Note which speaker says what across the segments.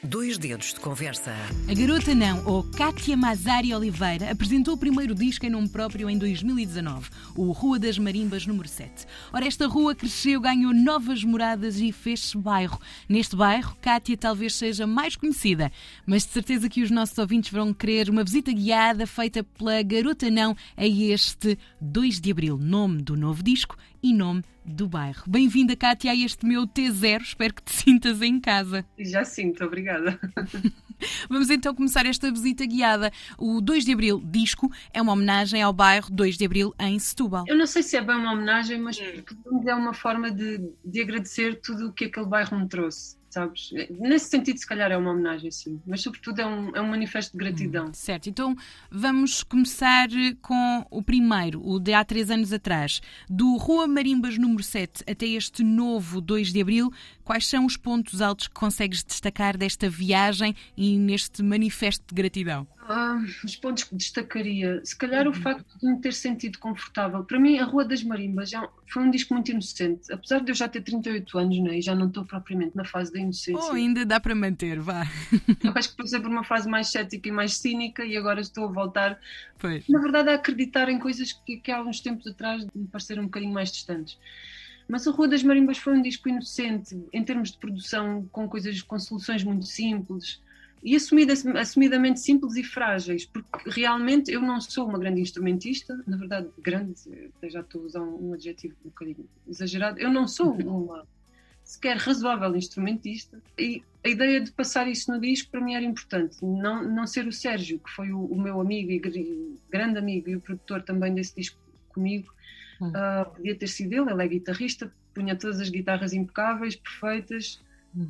Speaker 1: Dois dedos de conversa.
Speaker 2: A Garota Não, ou Kátia Mazari Oliveira, apresentou o primeiro disco em nome próprio em 2019, o Rua das Marimbas número 7. Ora, esta rua cresceu, ganhou novas moradas e fez-se bairro. Neste bairro, Kátia talvez seja mais conhecida, mas de certeza que os nossos ouvintes vão querer uma visita guiada feita pela Garota Não a este 2 de Abril, nome do novo disco e nome do bairro. Bem-vinda, Kátia, a este meu T0. Espero que te sintas em casa.
Speaker 3: Já sinto, obrigada.
Speaker 2: Vamos então começar esta visita guiada. O 2 de Abril disco é uma homenagem ao bairro 2 de Abril em Setúbal.
Speaker 3: Eu não sei se é bem uma homenagem, mas é uma forma de agradecer tudo o que aquele bairro me trouxe, sabes? Nesse sentido, se calhar é uma homenagem, sim. Mas sobretudo é um manifesto de gratidão.
Speaker 2: Certo, então vamos começar com o primeiro, o de há 3 anos atrás. Do Rua Marimbas número 7 até este novo 2 de Abril, quais são os pontos altos que consegues destacar desta viagem e neste manifesto de gratidão?
Speaker 3: Os pontos que destacaria, se calhar o facto de me ter sentido confortável. Para mim, a Rua das Marimbas foi um disco muito inocente. Apesar de eu já ter 38 anos, né, e já não estou propriamente na fase da inocência.
Speaker 2: Ainda dá para manter, vá.
Speaker 3: Eu acho que passei por uma fase mais cética e mais cínica e agora estou a voltar,
Speaker 2: Pois.
Speaker 3: na verdade, a acreditar em coisas que há uns tempos atrás me pareceram um bocadinho mais distantes. Mas a Rua das Marimbas foi um disco inocente, em termos de produção, com soluções muito simples e assumidamente simples e frágeis, porque realmente eu não sou uma grande instrumentista, na verdade, grande, até já estou a usar um adjetivo um bocadinho exagerado, eu não sou uma sequer razoável instrumentista, e a ideia de passar isso no disco para mim era importante, não ser o Sérgio, que foi o meu amigo e grande amigo e o produtor também desse disco comigo. Podia ter sido ele é guitarrista, punha todas as guitarras impecáveis, perfeitas,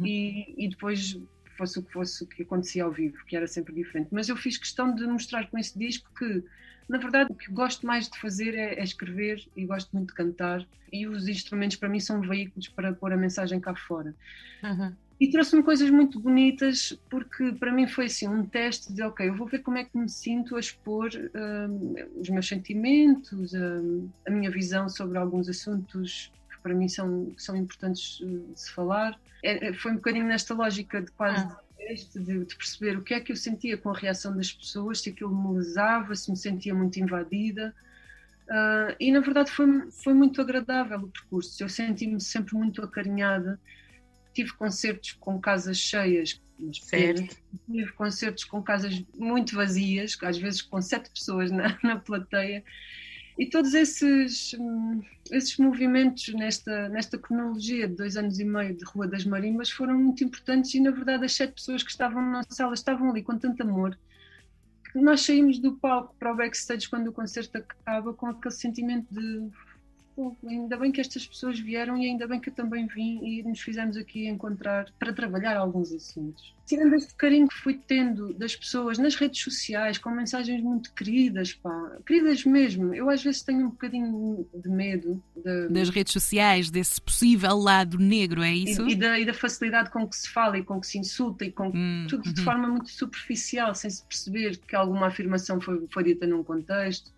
Speaker 3: e depois fosse o que acontecia ao vivo, que era sempre diferente. Mas eu fiz questão de mostrar com esse disco que, na verdade, o que gosto mais de fazer é escrever, e gosto muito de cantar, e os instrumentos para mim são veículos para pôr a mensagem cá fora. E trouxe-me coisas muito bonitas, porque para mim foi assim um teste de ok, eu vou ver como é que me sinto a expor os meus sentimentos, a minha visão sobre alguns assuntos que para mim são importantes de se falar. Foi um bocadinho nesta lógica de quase de perceber o que é que eu sentia com a reação das pessoas, se aquilo me lesava, se me sentia muito invadida. E na verdade foi muito agradável o percurso, eu senti-me sempre muito acarinhada. Tive concertos com casas cheias, tive concertos com casas muito vazias, às vezes com 7 pessoas na plateia, e todos esses movimentos nesta cronologia de 2 anos e meio de Rua das Marimbas foram muito importantes, e na verdade as 7 pessoas que estavam na sala estavam ali com tanto amor que nós saímos do palco para o backstage quando o concerto acaba com aquele sentimento de ainda bem que estas pessoas vieram e ainda bem que eu também vim e nos fizemos aqui encontrar para trabalhar alguns assuntos. Tirando este carinho que fui tendo das pessoas nas redes sociais, com mensagens muito queridas, queridas mesmo. Eu às vezes tenho um bocadinho de medo
Speaker 2: das redes sociais, desse possível lado negro, é isso?
Speaker 3: E da facilidade com que se fala e com que se insulta e com tudo de forma muito superficial, sem se perceber que alguma afirmação foi dita num contexto,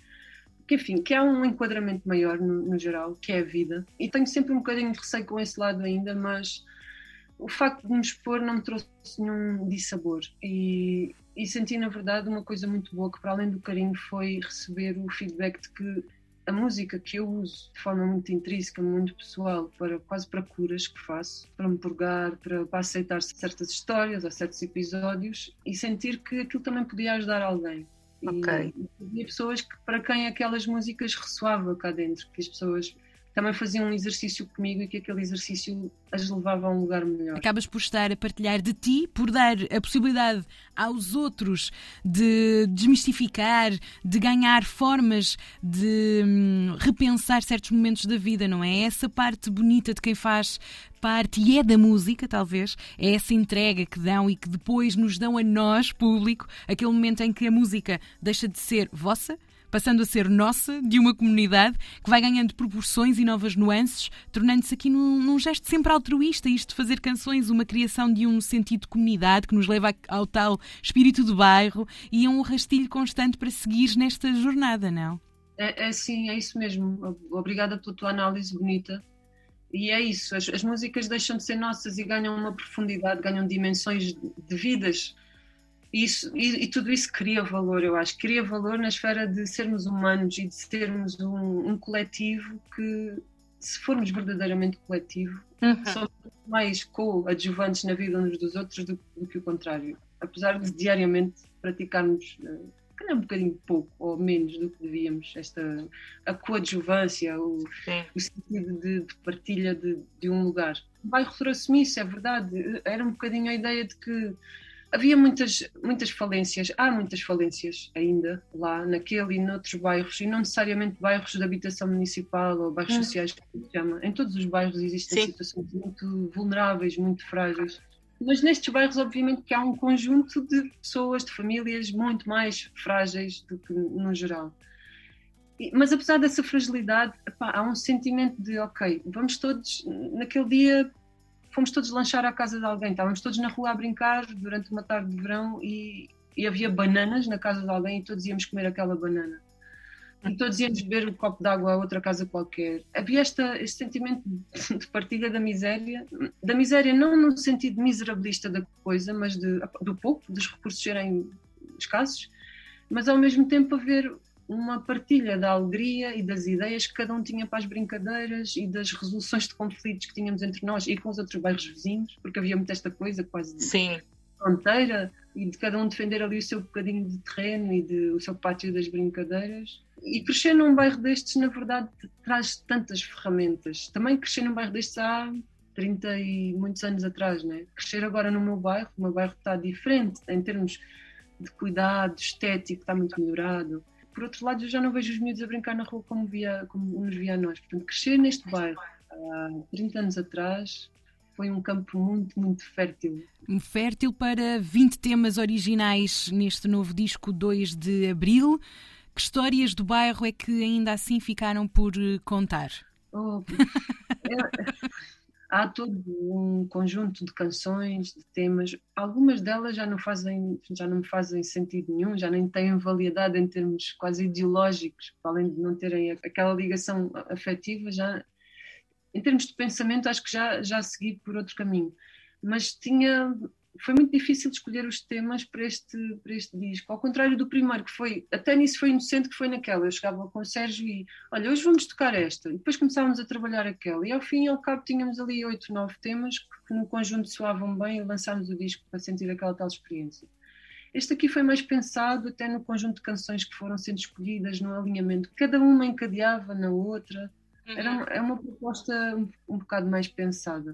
Speaker 3: que há um enquadramento maior no geral, que é a vida. E tenho sempre um bocadinho de receio com esse lado ainda, mas o facto de me expor não me trouxe nenhum dissabor. E senti, na verdade, uma coisa muito boa, que para além do carinho foi receber o feedback de que a música que eu uso de forma muito intrínseca, muito pessoal, quase para curas que faço, para me purgar, para aceitar certas histórias ou certos episódios, e sentir que aquilo também podia ajudar alguém.
Speaker 1: Okay.
Speaker 3: E havia pessoas para quem aquelas músicas ressoavam cá dentro, que as pessoas também faziam um exercício comigo e que aquele exercício as levava a um lugar melhor.
Speaker 2: Acabas por estar a partilhar de ti, por dar a possibilidade aos outros de desmistificar, de ganhar formas de repensar certos momentos da vida, não é? Essa parte bonita de quem faz parte e é da música, talvez, é essa entrega que dão e que depois nos dão a nós, público, aquele momento em que a música deixa de ser vossa, passando a ser nossa, de uma comunidade, que vai ganhando proporções e novas nuances, tornando-se aqui num gesto sempre altruísta, isto de fazer canções, uma criação de um sentido de comunidade que nos leva ao tal espírito do bairro e a um rastilho constante para seguir nesta jornada, não?
Speaker 3: Sim, é isso mesmo. Obrigada pela tua análise bonita. E é isso, as músicas deixam de ser nossas e ganham uma profundidade, ganham dimensões de vidas. E tudo isso cria valor, eu acho. Cria valor na esfera de sermos humanos e de sermos um coletivo que, se formos verdadeiramente coletivo, somos mais coadjuvantes na vida uns dos outros do que o contrário. Apesar de diariamente praticarmos, calhar um bocadinho pouco ou menos do que devíamos, a coadjuvância, o sentido de partilha de um lugar. O bairro trouxe-me isso, é verdade. Era um bocadinho a ideia de que havia muitas falências, há muitas falências ainda lá, naquele e noutros bairros, e não necessariamente bairros de habitação municipal ou bairros sociais, que se chama. Em todos os bairros existem situações muito vulneráveis, muito frágeis. Mas nestes bairros, obviamente, que há um conjunto de pessoas, de famílias muito mais frágeis do que no geral. Mas apesar dessa fragilidade, há um sentimento de, ok, vamos todos, naquele dia, fomos todos lanchar à casa de alguém, estávamos todos na rua a brincar durante uma tarde de verão e havia bananas na casa de alguém e todos íamos comer aquela banana. E todos íamos beber um copo de água a outra casa qualquer. Havia este sentimento de partilha da miséria não no sentido miserabilista da coisa, mas do pouco, dos recursos serem escassos, mas ao mesmo tempo haver uma partilha da alegria e das ideias que cada um tinha para as brincadeiras e das resoluções de conflitos que tínhamos entre nós e com os outros bairros vizinhos, porque havia muito esta coisa quase de fronteira e de cada um defender ali o seu bocadinho de terreno e o seu pátio das brincadeiras. E crescer num bairro destes, na verdade, traz tantas ferramentas. Também crescer num bairro destes há 30 e muitos anos atrás, né? Crescer agora no meu bairro, o meu bairro está diferente em termos de cuidado, estético, está muito melhorado. Por outro lado, eu já não vejo os miúdos a brincar na rua como nos via a nós. Portanto, crescer neste bairro há 30 anos atrás foi um campo muito, muito fértil.
Speaker 2: Fértil para 20 temas originais neste novo disco 2 de Abril. Que histórias do bairro é que ainda assim ficaram por contar?
Speaker 3: Há todo um conjunto de canções, de temas. Algumas delas já não me fazem sentido nenhum, já nem têm validade em termos quase ideológicos, além de não terem aquela ligação afetiva, já em termos de pensamento acho que já segui por outro caminho. Mas foi muito difícil escolher os temas para este disco, ao contrário do primeiro, que foi, até nisso foi inocente, que foi naquela, eu chegava com o Sérgio e, olha, hoje vamos tocar esta, e depois começávamos a trabalhar aquela, e ao fim e ao cabo tínhamos ali 8, 9 temas que no conjunto soavam bem e lançámos o disco para sentir aquela tal experiência. Este aqui foi mais pensado até no conjunto de canções que foram sendo escolhidas, no alinhamento, cada uma encadeava na outra, é uma proposta um bocado mais pensada.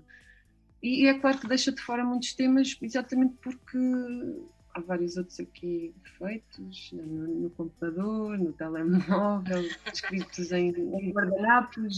Speaker 3: E é claro que deixa de fora muitos temas, exatamente porque há vários outros aqui feitos no computador, no telemóvel, escritos em guardanapos,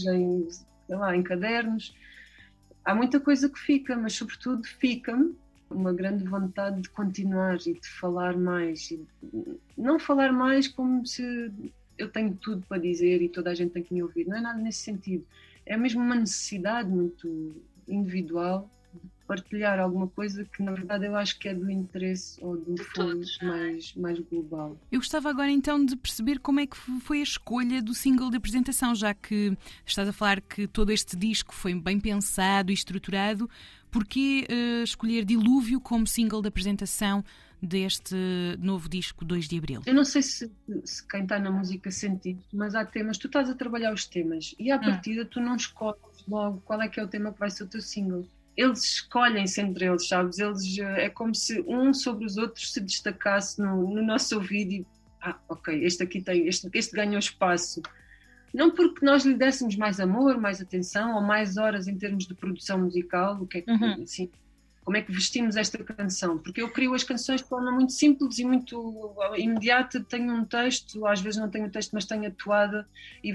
Speaker 3: em cadernos. Há muita coisa que fica, mas sobretudo fica-me uma grande vontade de continuar e de falar mais. E não falar mais como se eu tenho tudo para dizer e toda a gente tem que me ouvir. Não é nada nesse sentido. É mesmo uma necessidade muito individual partilhar alguma coisa que na verdade eu acho que é do interesse ou do fundo mais global.
Speaker 2: Eu gostava agora então de perceber como é que foi a escolha do single de apresentação, já que estás a falar que todo este disco foi bem pensado e estruturado. Porquê escolher Dilúvio como single de apresentação deste novo disco 2 de Abril?
Speaker 3: Eu não sei se quem está na música sente isso, mas há temas, tu estás a trabalhar os temas e à partida tu não escolhes logo qual é que é o tema que vai ser o teu single. Eles escolhem-se entre eles, sabes? É como se um sobre os outros se destacasse no nosso ouvido e, ok, este aqui este ganhou espaço. Não porque nós lhe dessemos mais amor, mais atenção ou mais horas em termos de produção musical, assim, como é que vestimos esta canção? Porque eu crio as canções de forma muito simples e muito imediata. Tenho um texto, às vezes não tenho o texto, mas tenho a toada e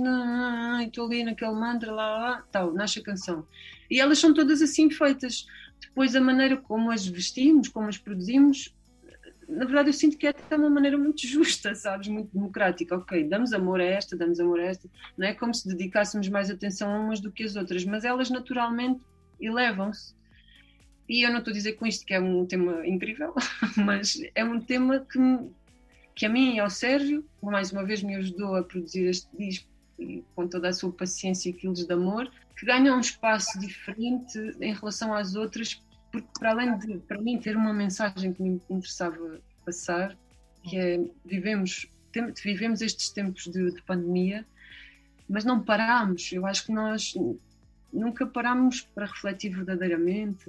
Speaker 3: estou ali naquele mantra, tal, nasce a canção. E elas são todas assim feitas. Depois a maneira como as vestimos, como as produzimos, na verdade eu sinto que é até uma maneira muito justa, sabes? Muito democrática. Ok, damos amor a esta. Não é como se dedicássemos mais atenção a umas do que as outras, mas elas naturalmente elevam-se. E eu não estou a dizer com isto que é um tema incrível, mas é um tema que a mim e ao Sérgio, mais uma vez me ajudou a produzir este disco e com toda a sua paciência e quilos de amor, que ganham um espaço diferente em relação às outras, porque para além de, para mim, ter uma mensagem que me interessava passar, que é, vivemos estes tempos de pandemia, mas não parámos. Eu acho que nós nunca parámos para refletir verdadeiramente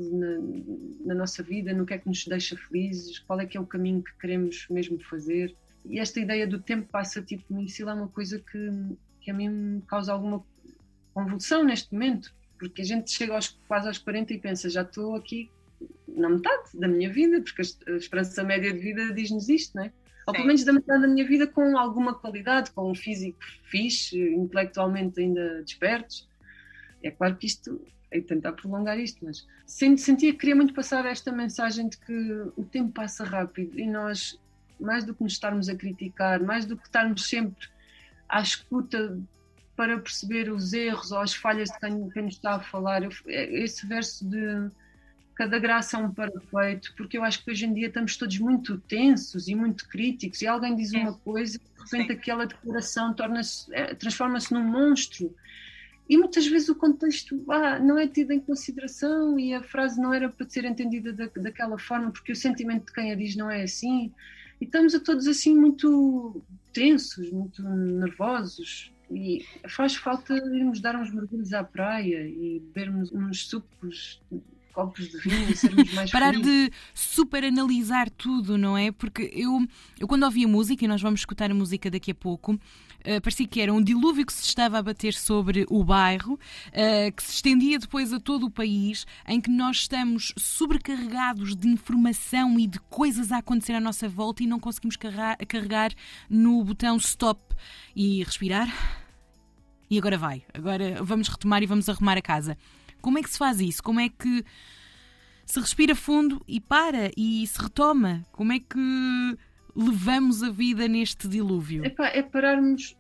Speaker 3: na nossa vida, no que é que nos deixa felizes, qual é que é o caminho que queremos mesmo fazer. E esta ideia do tempo passa tipo míssil é uma coisa que a mim me causa alguma convulsão neste momento, porque a gente chega quase aos 40 e pensa, já estou aqui na metade da minha vida, porque a esperança média de vida diz-nos isto, não é? Ou pelo menos da metade da minha vida com alguma qualidade, com um físico fixe, intelectualmente ainda despertos. É claro que isto, é tentar prolongar isto, mas sentia que queria muito passar esta mensagem de que o tempo passa rápido e nós, mais do que nos estarmos a criticar, mais do que estarmos sempre à escuta para perceber os erros ou as falhas de quem nos está a falar, esse verso de cada graça é um perfeito, porque eu acho que hoje em dia estamos todos muito tensos e muito críticos e alguém diz uma coisa e de repente aquela declaração transforma-se num monstro. E muitas vezes o contexto não é tido em consideração e a frase não era para ser entendida daquela forma, porque o sentimento de quem a diz não é assim. E estamos a todos assim muito tensos, muito nervosos. E faz falta irmos dar uns mergulhos à praia e bebermos uns sucos, copos de vinho e sermos mais
Speaker 2: parar
Speaker 3: felizes.
Speaker 2: de super analisar tudo, não é? Porque eu quando ouvi a música, e nós vamos escutar a música daqui a pouco, parecia que era um dilúvio que se estava a bater sobre o bairro, que se estendia depois a todo o país, em que nós estamos sobrecarregados de informação e de coisas a acontecer à nossa volta e não conseguimos carregar no botão stop e respirar. E agora vamos retomar e vamos arrumar a casa. Como é que se faz isso? Como é que se respira fundo e para e se retoma? Como é que levamos a vida neste dilúvio?
Speaker 3: É pararmos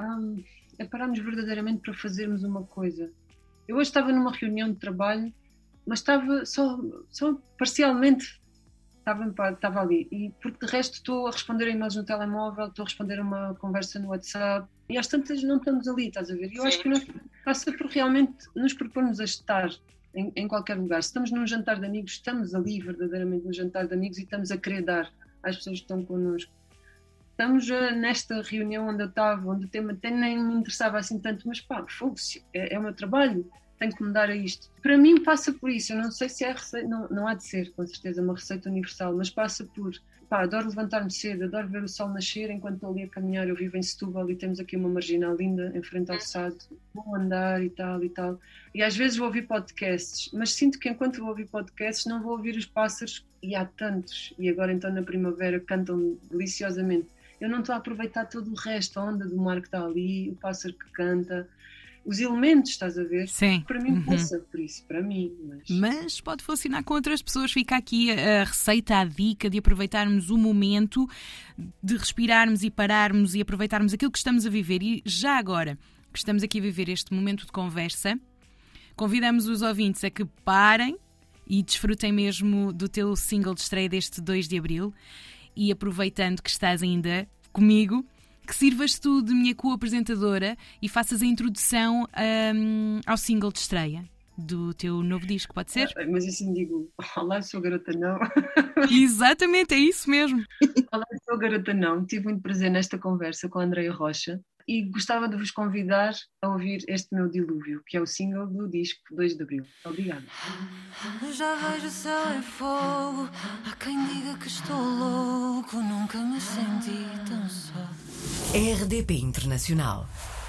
Speaker 3: verdadeiramente para fazermos uma coisa. Eu hoje estava numa reunião de trabalho, mas estava só parcialmente estava ali. E porque de resto estou a responder a e-mails no telemóvel, estou a responder a uma conversa no WhatsApp e às tantas não estamos ali, estás a ver? E eu acho que passa por realmente nos propormos a estar em qualquer lugar. Se estamos num jantar de amigos, estamos ali verdadeiramente no jantar de amigos e estamos a querer dar às pessoas que estão connosco. Estamos nesta reunião onde eu estava, onde o tema até nem me interessava assim tanto, mas fogo-se, é o meu trabalho, tenho que mudar a isto. Para mim passa por isso, eu não sei se é receita, não há de ser, com certeza, uma receita universal, mas passa por, adoro levantar-me cedo, adoro ver o sol nascer enquanto estou ali a caminhar. Eu vivo em Setúbal e temos aqui uma marginal linda em frente ao Sado, vou andar e tal, e às vezes vou ouvir podcasts, mas sinto que enquanto vou ouvir podcasts não vou ouvir os pássaros, e há tantos, e agora então na primavera cantam deliciosamente. Eu não estou a aproveitar todo o resto, a onda do mar que está ali, o pássaro que canta, os elementos, estás a ver?
Speaker 2: Sim.
Speaker 3: Para mim passa por isso, para mim.
Speaker 2: Mas pode funcionar com outras pessoas. Fica aqui a receita, a dica de aproveitarmos o momento, de respirarmos e pararmos e aproveitarmos aquilo que estamos a viver. E já agora que estamos aqui a viver este momento de conversa, convidamos os ouvintes a que parem e desfrutem mesmo do teu single de estreia deste 2 de Abril. E aproveitando que estás ainda comigo, que sirvas tu de minha co-apresentadora e faças a introdução ao single de estreia do teu novo disco, pode ser?
Speaker 3: Mas assim digo, olá, sou a Garota Não.
Speaker 2: Exatamente, é isso mesmo.
Speaker 3: Olá, sou a Garota Não. Tive muito prazer nesta conversa com a Andreia Rocha e gostava de vos convidar a ouvir este meu dilúvio, que é o single do disco 2 de Abril. Obrigada.
Speaker 4: Já vejo o céu em fogo, há quem diga que estou louco, nunca me senti tão só.
Speaker 1: RDP Internacional.